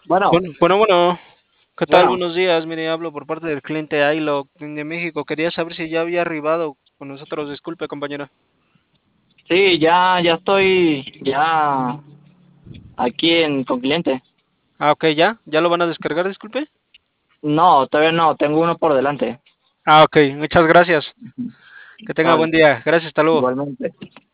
Bueno, Bueno, ¿qué tal? bueno, Buenos días. Mire, hablo por parte del cliente Ailo de México. Quería saber si ya había arribado con nosotros. Disculpe, compañero. sí, ya estoy ya aquí con cliente. Ah, ok, ¿ya lo van a descargar? Disculpe. No, todavía no, tengo uno por delante. Ah, ok, muchas gracias. Que tenga Vale, buen día. Gracias, hasta luego. igualmente.